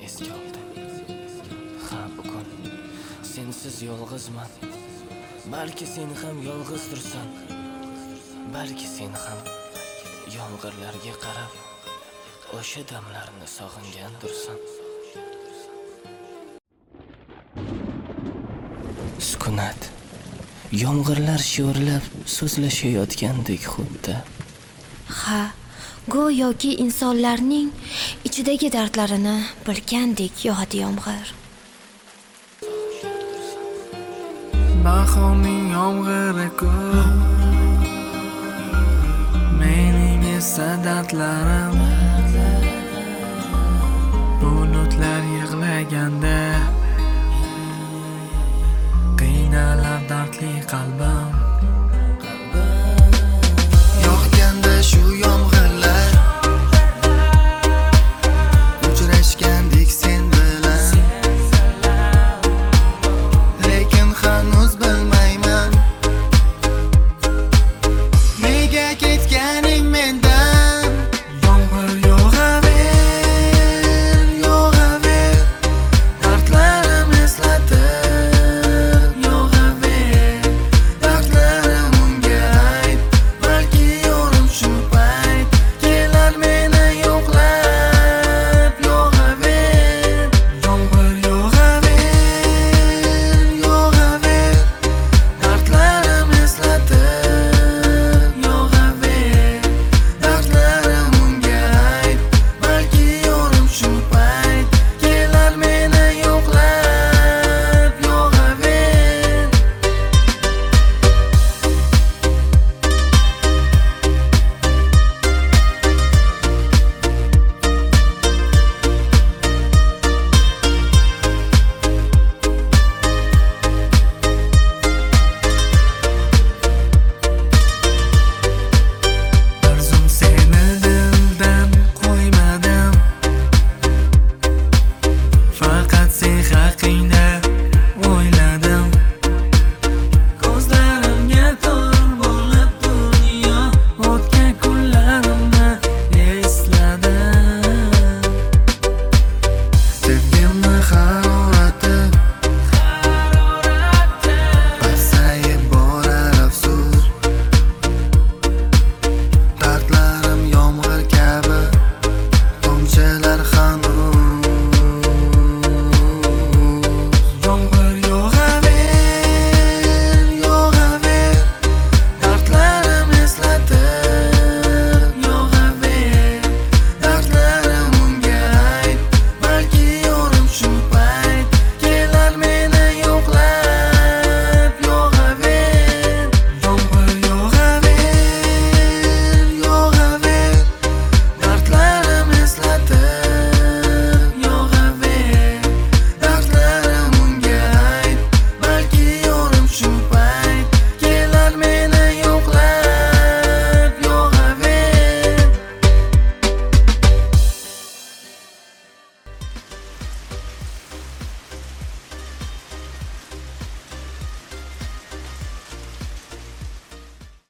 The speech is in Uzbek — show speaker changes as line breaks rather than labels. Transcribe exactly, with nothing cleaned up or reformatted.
esga oldi. Ha, bugun sensiz yolg'izman. Balki sen ham yolg'izdirsan. Balki sen ham yomg'irlarga qarab o'sha damlarni sog'ingandirsan. Sukunat. Yomg'irlar shivirlab so'zlashayotgandek xuddi.
Ha, go'yoki insonlarning ichidagi dardlarini bilgandek yog'adi yomg'ir.
Bahorning yomg'iri ko'p, mening esa dardlarim. Bulutlar yig'laganda qiynalar dardli qalbim. Yoqganda shu yomg'ir